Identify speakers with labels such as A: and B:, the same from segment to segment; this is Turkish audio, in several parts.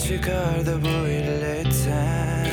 A: çıkar da bu illetten.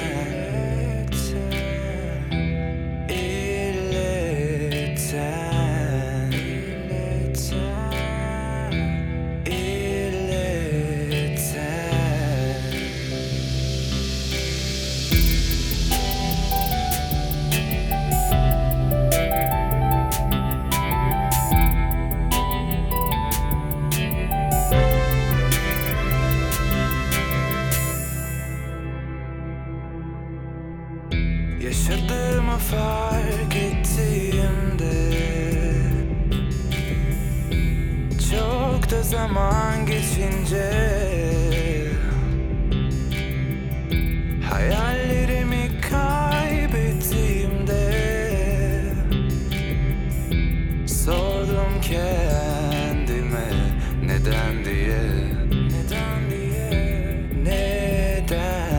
A: Yaşadığımı fark ettiğimde çok da zaman geçince hayallerimi kaybettiğimde sordum kendime neden diye. Neden diye. Neden?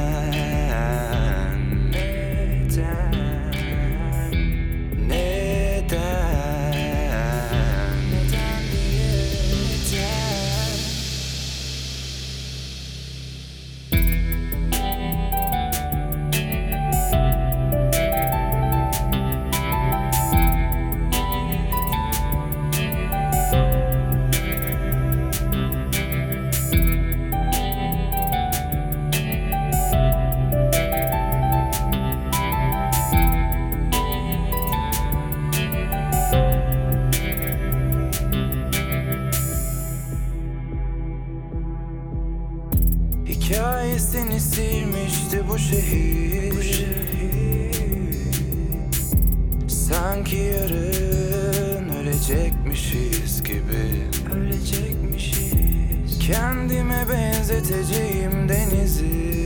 A: Hikayesini silmişti bu şehir. Sanki yarın ölecekmişiz gibi. Kendime benzeteceğim denizi.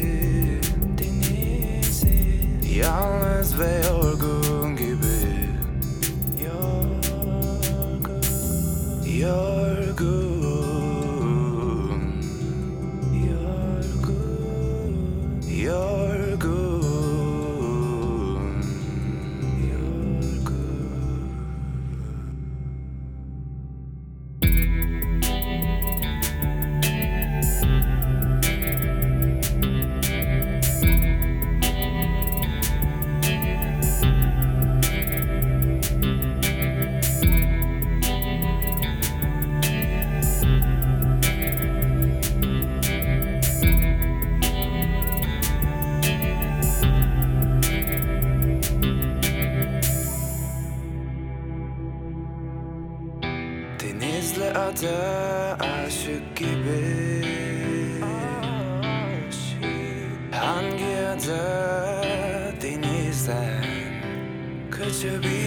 A: Yalnız ve yorgun gibi. Yorgun. Denizle ada aşık gibi. Hangi ada denizden kaçabilir?